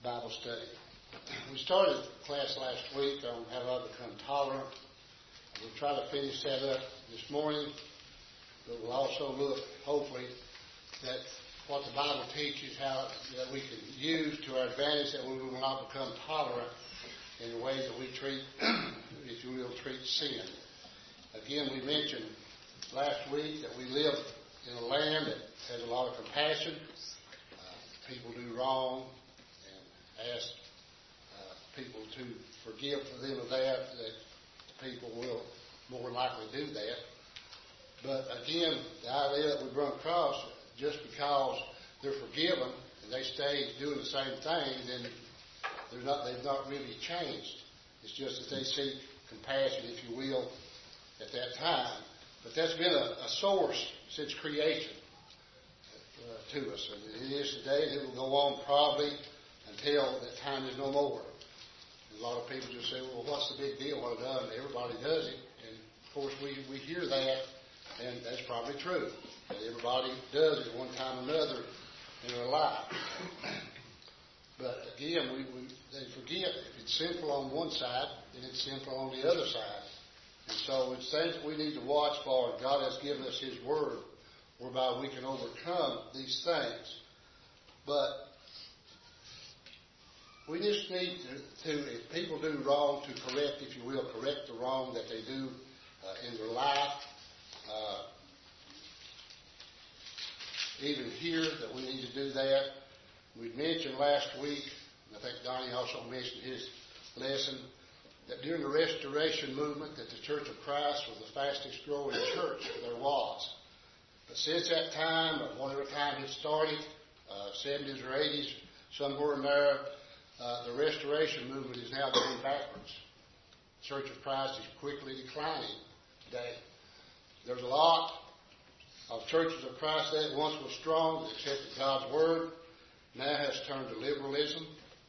Bible study. We started class last week on how to become tolerant. We'll try to finish that up this morning, but we'll also look, hopefully, at what the Bible teaches, how that we can use to our advantage, that we will not become tolerant in the way that we treat, if you will, treat sin. Again, we mentioned last week that we live in a land that has a lot of compassion. People do wrong and ask people to forgive for them of that people will more likely do that. But again, the idea that we run across, just because they're forgiven and they stay doing the same thing, then they've not really changed. It's just that they seek compassion, if you will, at that time. But that's been a source since creation to us. And it is today, and it will go on probably until that time is no more. A lot of people just say, well, what's the big deal? What it does? Everybody does it. And of course, we hear that, and that's probably true. That everybody does it one time or another in their life. But again, they forget if it's sinful on one side, then it's sinful on the other side. And so it's things that we need to watch for. God has given us His Word whereby we can overcome these things. But we just need to, if people do wrong, to correct, if you will, correct the wrong that they do in their life. Even here, that we need to do that. We mentioned last week, I think Donnie also mentioned his lesson, that during the Restoration movement, that the Church of Christ was the fastest growing church there was. But since that time, or whatever time it started, 70s or 80s, somewhere in there, the Restoration movement is now going backwards. The Church of Christ is quickly declining today. There's a lot of churches of Christ that once was strong, that accepted God's Word, now has turned to liberalism.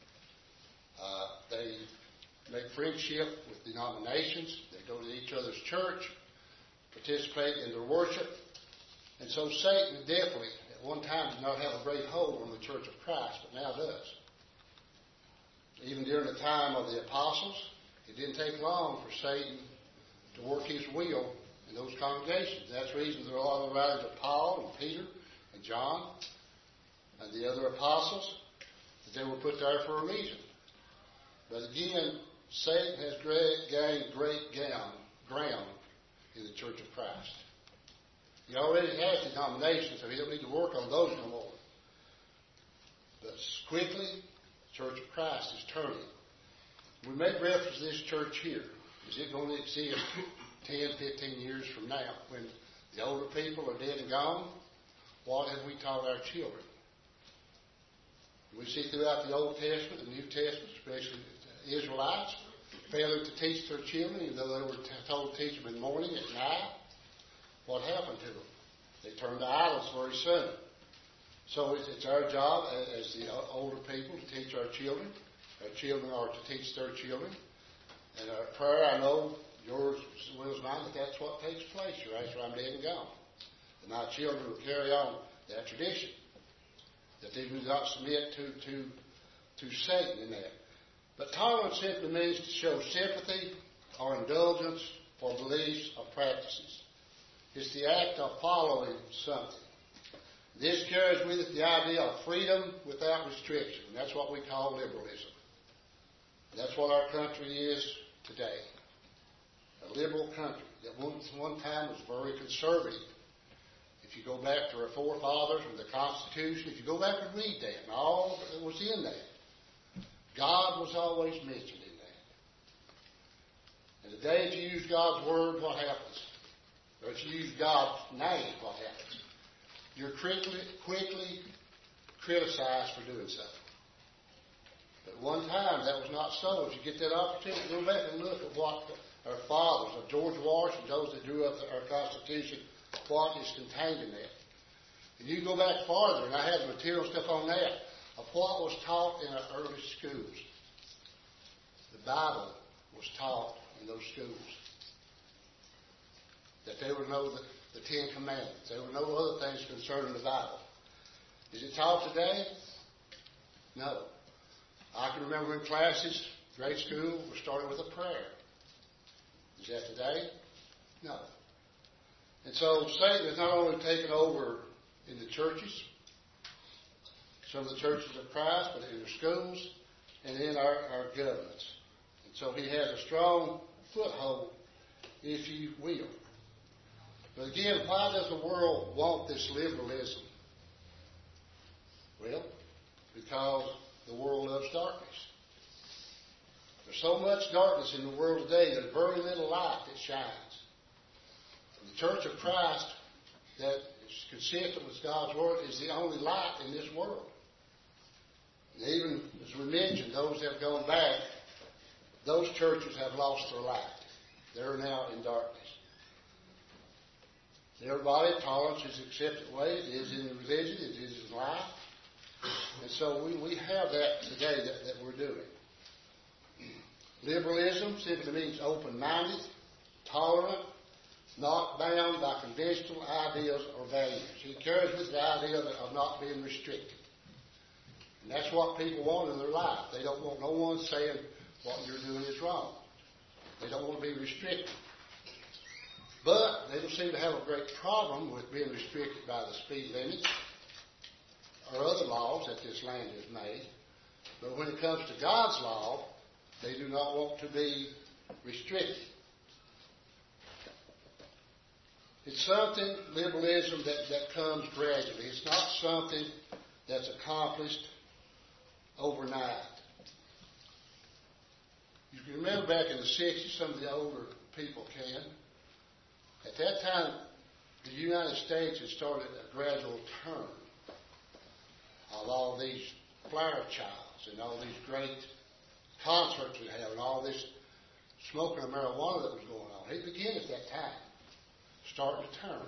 They make friendship with denominations. They go to each other's church, participate in their worship. And so Satan definitely, at one time, did not have a great hold on the Church of Christ, but now does. Even during the time of the apostles, it didn't take long for Satan to work his will in those congregations. That's the reason there are a lot of the writings of Paul and Peter and John and the other apostles, that they were put there for a reason. But again, Satan has gained great ground in the Church of Christ. He already has denominations, so he don't need to work on those no more. But quickly, the Church of Christ is turning. We make reference to this church here. Is it going to exist 10, 15 years from now when the older people are dead and gone? What have we taught our children? We see throughout the Old Testament, the New Testament, especially the Israelites, failure to teach their children, even though they were told to teach them in the morning, at night. What happened to them? They turned to idols very soon. So it's our job as the older people to teach our children. Our children are to teach their children. And our prayer, I know, yours as well as mine, that that's what takes place here after I'm dead and gone. And my children will carry on that tradition. That they do not submit to Satan in that. But tolerance simply means to show sympathy or indulgence for beliefs or practices. It's the act of following something. This carries with it the idea of freedom without restriction. And that's what we call liberalism. And that's what our country is today. A liberal country that one time was very conservative. If you go back to our forefathers and the Constitution, if you go back and read that and all that was in that, God was always mentioned in that. And the day that you use God's Word, what happens? Or if you use God's name, what happens? You're quickly criticized for doing so. But one time that was not so. If you get that opportunity, go back and look at what our fathers, of George Washington, those that drew up our Constitution, what is contained in that. And you go back farther, and I have the material stuff on that, of what was taught in our early schools. The Bible was taught in those schools. That they would know the Ten Commandments. There were no other things concerning the Bible. Is it taught today? No. I can remember in classes, grade school, we started with a prayer. Is that today? No. And so Satan has not only taken over in the churches, some of the churches of Christ, but in the schools and in our governments. And so he has a strong foothold, if you will. But again, why does the world want this liberalism? Well, because the world loves darkness. There's so much darkness in the world today, there's very little light that shines. The Church of Christ that is consistent with God's Word is the only light in this world. And even as we mentioned, those that have gone back, those churches have lost their light. They're now in darkness. Everybody, tolerance is the accepted way. It is in religion. It is in life. And so we have that today that we're doing. Liberalism simply means open-minded, tolerant, not bound by conventional ideas or values. It carries with the idea of not being restricted. And that's what people want in their life. They don't want no one saying what you're doing is wrong. They don't want to be restricted. But they don't seem to have a great problem with being restricted by the speed limit or other laws that this land has made. But when it comes to God's law, they do not want to be restricted. It's something, liberalism, that comes gradually. It's not something that's accomplished overnight. You can remember back in the 60s, some of the older people can. At that time, the United States had started a gradual turn of all these flower childs and all these great concerts we have and all this smoking of marijuana that was going on. It began at that time, starting to turn.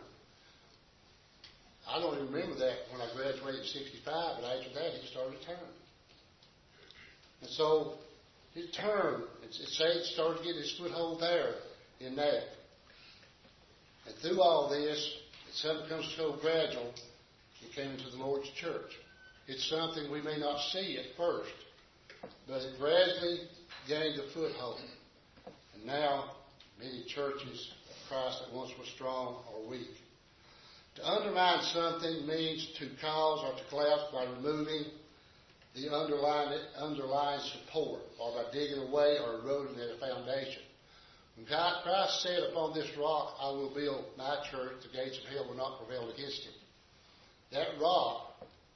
I don't even remember that when I graduated in 65, but after that it started to turn. And so it turned. It started getting its foothold there in that. And through all this, it's something that comes so gradual, it came into the Lord's church. It's something we may not see at first, but it gradually gained a foothold. And now, many churches of Christ that once were strong are weak. To undermine something means to cause or to collapse by removing the underlying support, or by digging away or eroding at a foundation. When Christ said, "Upon this rock I will build my church, the gates of hell will not prevail against it." That rock,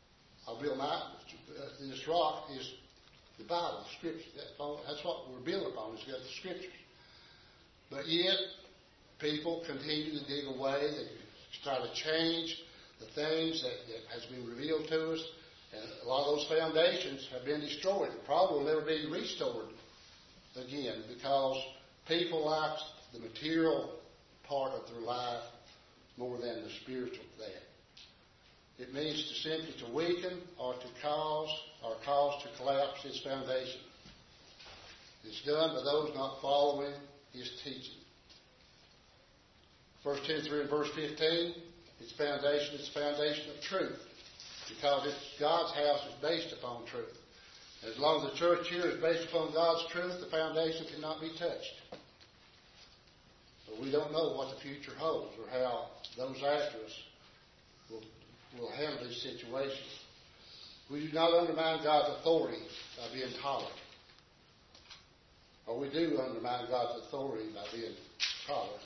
this rock is the Bible, the Scripture. That's what we're built upon, is the Scriptures. But yet, people continue to dig away. They try to change the things that has been revealed to us. And a lot of those foundations have been destroyed. And probably will never be restored again, because people like the material part of their life more than the spiritual that. It means to simply to weaken or to cause to collapse its foundation. It's done by those not following his teaching. 1 Timothy verse 15, its foundation is the foundation of truth, because it's God's house is based upon truth. As long as the church here is based upon God's truth, the foundation cannot be touched. But we don't know what the future holds or how those after us will handle these situations. We do not undermine God's authority by being tolerant. Or we do undermine God's authority by being tolerant.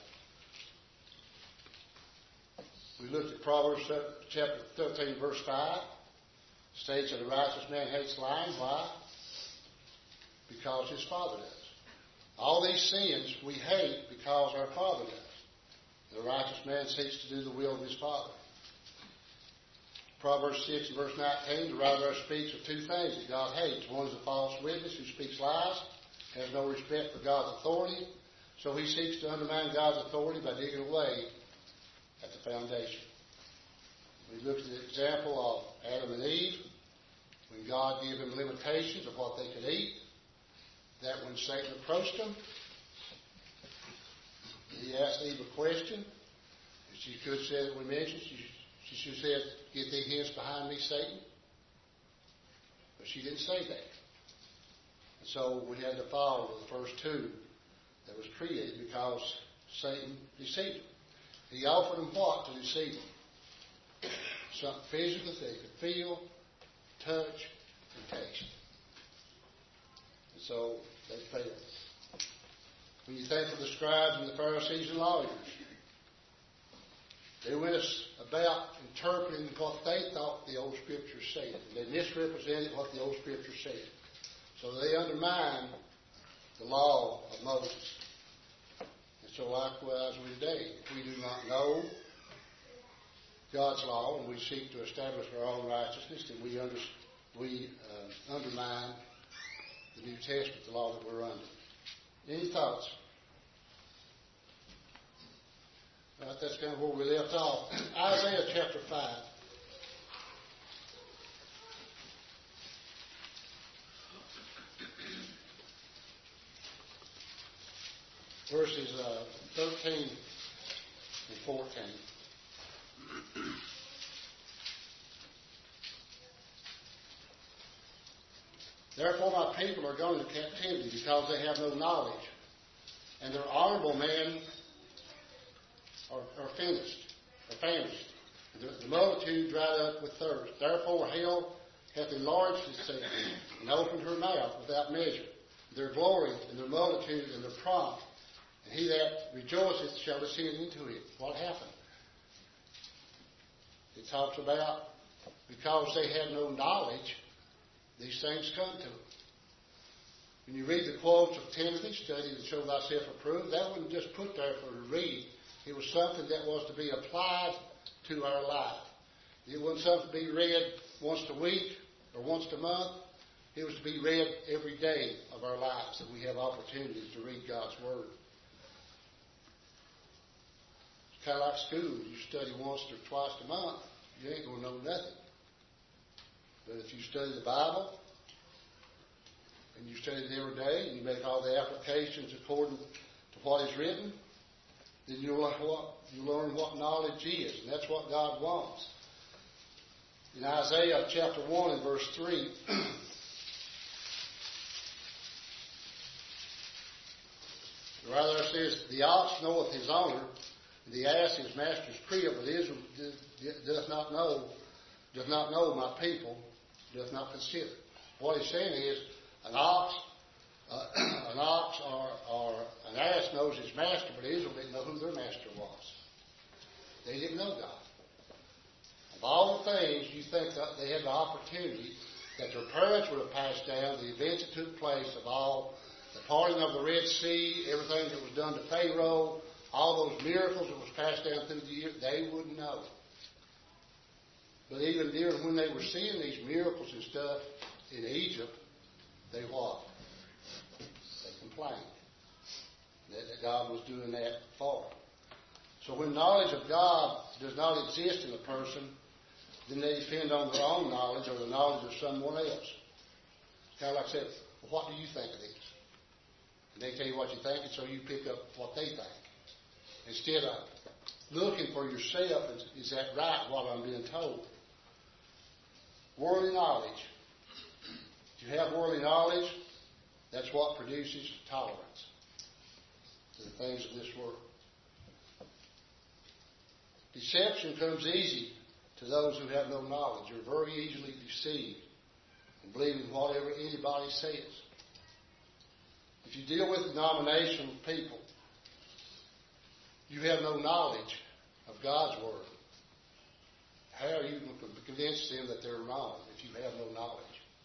We looked at Proverbs chapter 13, verse 5. It states that a righteous man hates lying. Why? Because his father does. All these sins we hate because our father does. The righteous man seeks to do the will of his father. Proverbs 6, verse 19, the writer speaks of two things that God hates. One is a false witness who speaks lies, has no respect for God's authority, so he seeks to undermine God's authority by digging away at the foundation. We looked at the example of Adam and Eve, when God gave them limitations of what they could eat. That when Satan approached them, he asked Eve a question. She could have said, we mentioned, she should have said, "Get thee hence behind me, Satan." But she didn't say that. So we had to follow the first two that was created because Satan deceived them. He offered them what to deceive them? Something physical that they could feel, touch, and taste. And so they failed. When you think of the scribes and the Pharisees and lawyers, they went about interpreting what they thought the old Scriptures said. They misrepresented what the old Scriptures said. So they undermined the law of Moses. And so likewise we today, if we do not know God's law and we seek to establish our own righteousness, then we undermine the New Testament, the law that we're under. Any thoughts? Right, that's kind of where we left off. Isaiah chapter 5. Verses 13 and 14. Therefore my people are gone into captivity because they have no knowledge, and their honorable men are famished. The multitude dried up with thirst. Therefore hell hath enlarged itself and opened her mouth without measure. Their glory and their multitude and their pride. And he that rejoiceth shall descend into it. What happened? It talks about because they had no knowledge, these things come to them. When you read the quotes of Timothy, study to show thyself approved, that wasn't just put there for to read. It was something that was to be applied to our life. It wasn't something to be read once a week or once a month. It was to be read every day of our lives, that we have opportunities to read God's Word. It's kind of like school. You study once or twice a month, you ain't going to know nothing. But if you study the Bible, and you study it every day, and you make all the applications according to what is written, then you learn what knowledge is, and that's what God wants. In Isaiah chapter 1 and verse 3, rather it says, the ox knoweth his owner, and the ass his master's crib, but Israel doth not know my people, doth not consider. What he's saying is, an ox or an ass knows his master, but Israel didn't know who their master was. They didn't know God. Of all the things you think that they had the opportunity that their parents would have passed down, the events that took place of all the parting of the Red Sea, everything that was done to Pharaoh, all those miracles that was passed down through the years, they wouldn't know. But even when they were seeing these miracles and stuff in Egypt, they what? They complained that God was doing that for them. So when knowledge of God does not exist in a person, then they depend on their own knowledge or the knowledge of someone else. It's kind of like I said, well, what do you think of this? And they tell you what you think, and so you pick up what they think. Instead of looking for yourself, is that right, what I'm being told? Worldly knowledge. If you have worldly knowledge, that's what produces tolerance to the things of this world. Deception comes easy to those who have no knowledge. You're very easily deceived and believing whatever anybody says. If you deal with denominational people, you have no knowledge of God's Word. How are you going to convince them that they're wrong if you have no knowledge?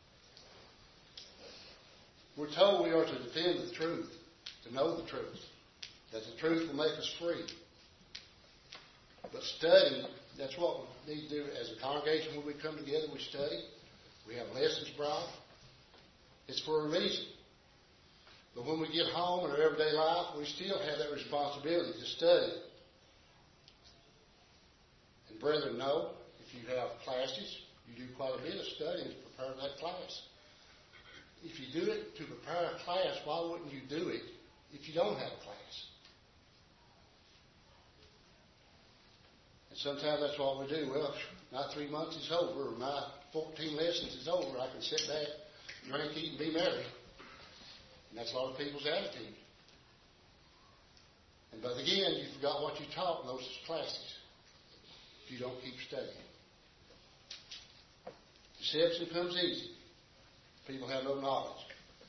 We're told we are to defend the truth, to know the truth, that the truth will make us free. But study, that's what we need to do as a congregation. When we come together, we study. We have lessons brought. It's for a reason. But when we get home in our everyday life, we still have that responsibility to study. And brethren, know, if you have classes, you do quite a bit of studying to prepare that class. If you do it to prepare a class, why wouldn't you do it if you don't have a class? And sometimes that's what we do. Well, my 3 months is over. My 14 lessons is over. I can sit back, drink, eat, and be merry. And that's a lot of people's attitude. But again, you forgot what you taught in those classes if you don't keep studying. Deception comes easy. People have no knowledge.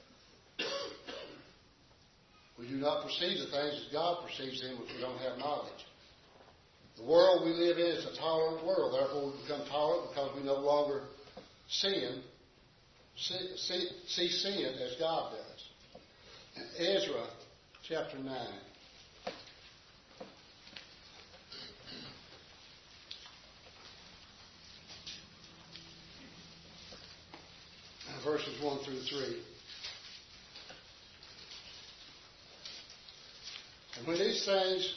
We do not perceive the things as God perceives them if we don't have knowledge. The world we live in is a tolerant world. Therefore, we become tolerant because we no longer see sin as God does. Ezra chapter 9. Verses 1 through 3. And when these things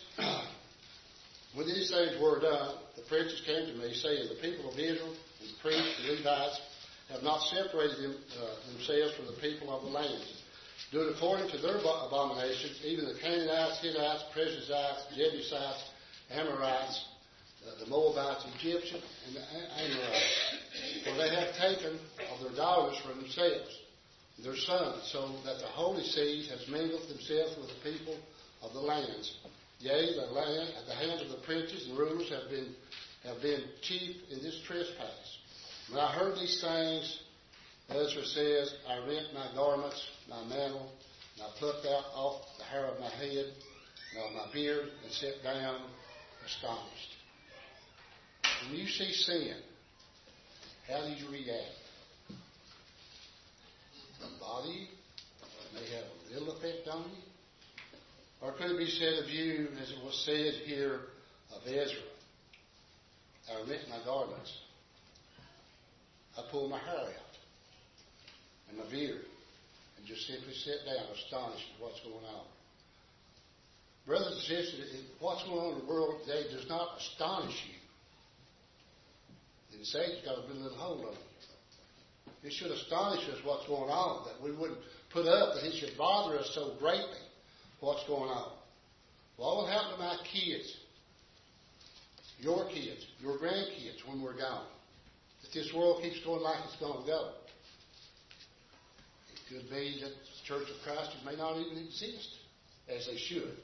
were done, the princes came to me, saying, the people of Israel, and the priests, and Levites, have not separated themselves from the people of the land, doing according to their abominations, even the Canaanites, Hittites, Perizzites, Jebusites, Amorites, the Moabites, Egyptians, and the Amorites. For they have taken of their daughters for themselves, their sons, so that the holy seed has mingled themselves with the people of the lands. Yea, the land at the hands of the princes and rulers have been chief in this trespass. When I heard these things, Ezra says, I rent my garments, my mantle, and I plucked out off the hair of my head and of my beard, and sat down astonished. When you see sin, how do you react? Does it bother you? It may have a little effect on you. Or could it be said of you, as it was said here of Ezra, I rent my garments. I pulled my hair out and my beard and just simply sat down astonished at what's going on. Brothers and sisters, what's going on in the world today does not astonish you. And Satan's got a little hold on you. It should astonish us what's going on, that we wouldn't put up, that it should bother us so greatly what's going on. What will happen to my kids, your grandkids when we're gone? If this world keeps going like it's going to go. It could be that the Church of Christ may not even exist as they should.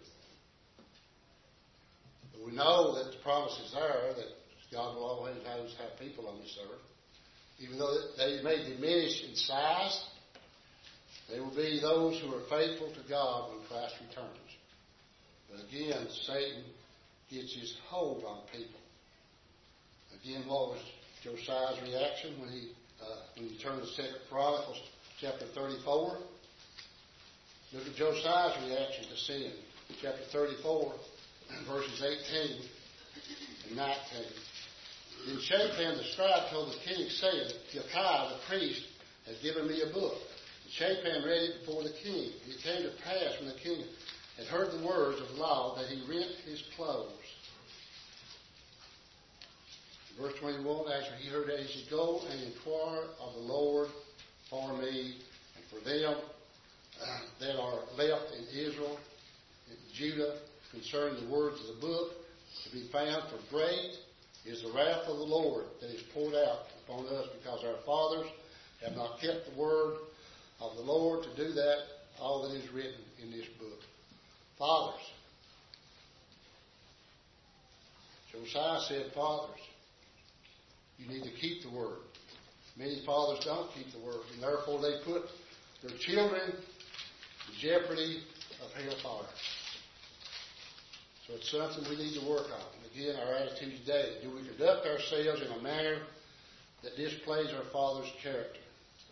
But we know that the promise is there that God will always have people on this earth. Even though they may diminish in size, they will be those who are faithful to God when Christ returns. But again, Satan gets his hold on people. Again, what was Josiah's reaction when he turned to 2 Chronicles chapter 34? Look at Josiah's reaction to sin. Chapter 34, verses 18 and 19. Then Shaphan the scribe told the king, saying, Hilkiah the priest has given me a book. And Shaphan read it before the king. And it came to pass when the king had heard the words of the law that he rent his clothes. Verse 21, after he heard that, he said, go and inquire of the Lord for me and for them that are left in Israel and Judah concerning the words of the book to be found, for great is the wrath of the Lord that is poured out upon us, because our fathers have not kept the word of the Lord to do that, all that is written in this book. Fathers. Josiah said, fathers, you need to keep the word. Many fathers don't keep the word, and therefore they put their children in jeopardy of hellfire. So it's something we need to work on. And again, our attitude today, do we conduct ourselves in a manner that displays our Father's character?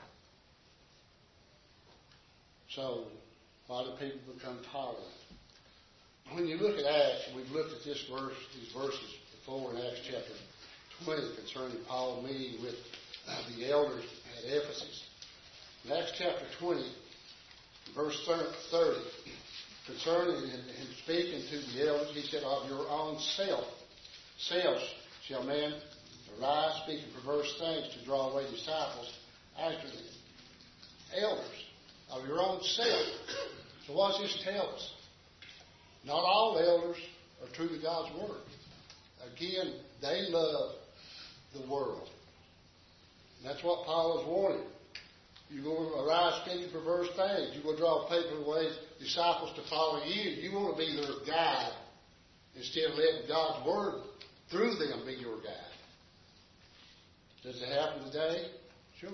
So, why do people become tolerant? When you look at Acts, we've looked at these verses before in Acts chapter 20 concerning Paul meeting with the elders at Ephesus. In Acts chapter 20, verse 30, concerning him speaking to the elders, he said, of your own selves shall men arise speaking perverse things to draw away disciples after them. Elders, of your own self. So what does this tell us? Not all elders are true to God's word. Again, they love the world. And that's what Paul is warning. You're going to arise speaking perverse things. You're going to draw people away, disciples to follow you. You want to be their guide instead of letting God's Word through them be your guide. Does it happen today? Sure.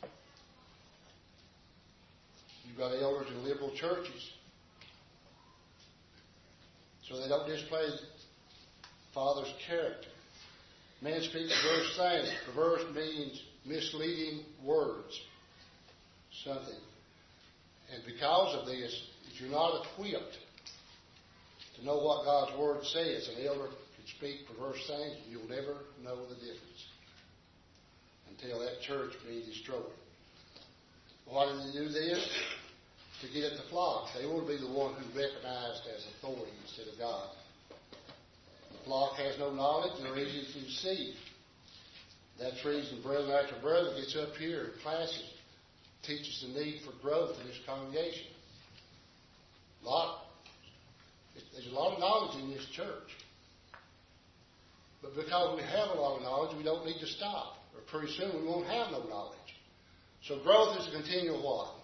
You've got elders in liberal churches. So they don't display Father's character. Men speak perverse things. Perverse means misleading words. Something. And because of this, if you're not equipped to know what God's Word says, an elder can speak perverse things, and you'll never know the difference until that church be destroyed. Why do they do this? To get at the flock. They want to be the one who's recognized as authority instead of God. The flock has no knowledge and they're easy to deceive. That's the reason brother after brother gets up here in classes, teaches the need for growth in this congregation. There's a lot of knowledge in this church. But because we have a lot of knowledge, we don't need to stop. Or pretty soon we won't have no knowledge. So growth is a continual what?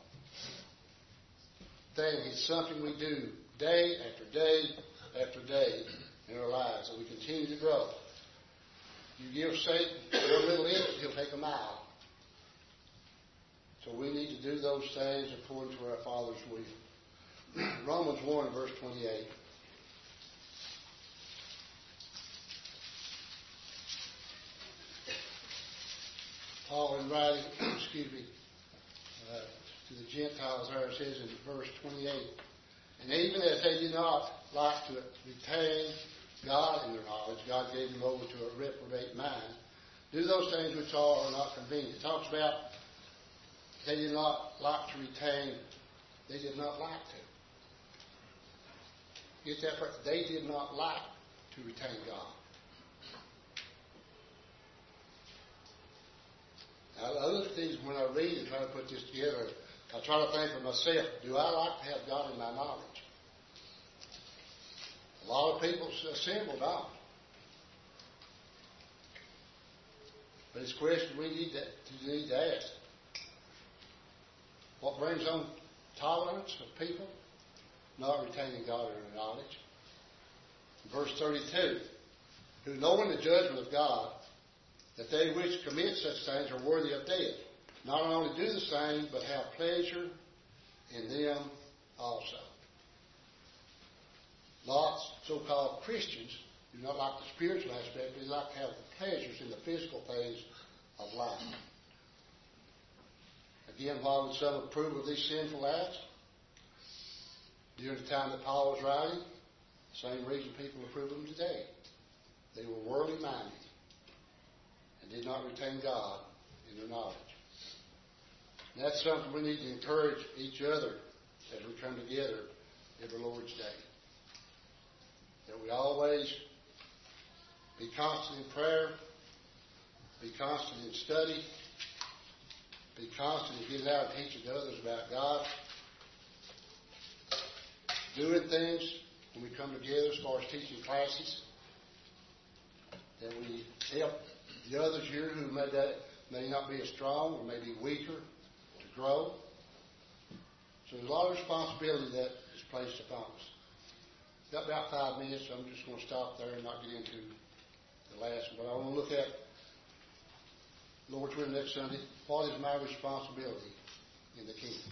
Thing. It's something we do day after day after day in our lives. And we continue to grow. You give Satan one little inch, he'll take a mile. So we need to do those things according to our Father's will. Romans 1, verse 28. Paul in writing, to the Gentiles there, it says in verse 28, and even as they did not like to retain God in their knowledge, God gave them over to a reprobate mind. Do those things which are not convenient. It talks about they did not like to retain, they did not like to. Get that right? They did not like to retain God. Now, other things, when I read and try to put this together, I try to think for myself, do I like to have God in my knowledge? A lot of people assemble don't. But it's a question we need to ask. What brings on tolerance of people? Not retaining God in their knowledge. Verse 32, who knowing the judgment of God, that they which commit such things are worthy of death, not only do the same, but have pleasure in them also. Lots of so-called Christians do not like the spiritual aspect, they like to have the pleasures in the physical things of life. Again, why would some approve of these sinful acts? During the time that Paul was writing, the same reason people approve of them today. They were worldly minded and did not retain God in their knowledge. And that's something we need to encourage each other as we come together every Lord's Day. That we always be constant in prayer, be constant in study, be constant in getting out and teaching to others about God, doing things when we come together as far as teaching classes, that we help the others here who may not be as strong or may be weaker to grow. So there's a lot of responsibility that is placed upon us. Got about 5 minutes, so I'm just going to stop there and not get into the last one. But I want to look at, Lord's willing, next Sunday, what is my responsibility in the kingdom?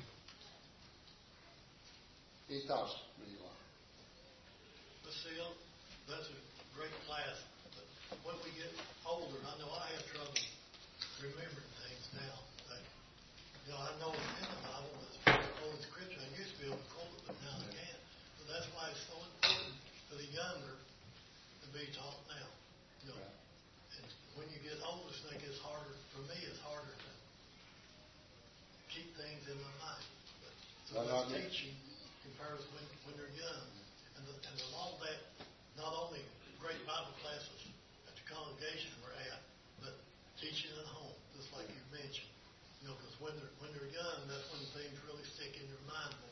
Any thoughts, anyone? Lucille, that's a great class. But when we get older, I know I have trouble remembering things now. But, I know it's in the Bible, but it's Holy Scripture. I used to be able to quote it, but now I can't. So that's why it's so important for the younger to be taught now. Right. And when you get older, I think it's harder, for me, it's harder to keep things in my mind. But, so that's teaching compared to when they're young. And a lot of that, not only great Bible classes at the congregation we're at, but teaching at home, just like you mentioned. Because when they're young, that's when things really stick in your mind more.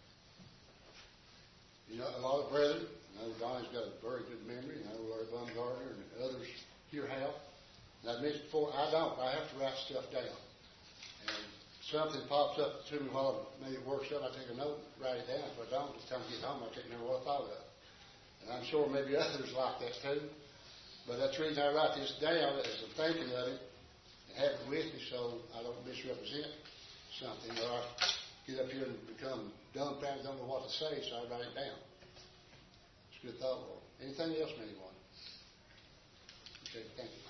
A lot of brethren, I know Donnie's got a very good memory, I know Larry Bumgarner and others here have. And I mentioned before, I don't. I have to write stuff down. And something pops up to me while maybe it works up, I take a note, write it down. If I don't, by the time I get home, I can't remember what I thought of. And I'm sure maybe others like that too. But that's the reason I write this down, is I'm thinking of it and have it with me so I don't misrepresent something, or I get up here and become dumbfounded, don't know what to say, so I write it down. It's a good thought, Lord. Anything else, anyone? Okay, thank you.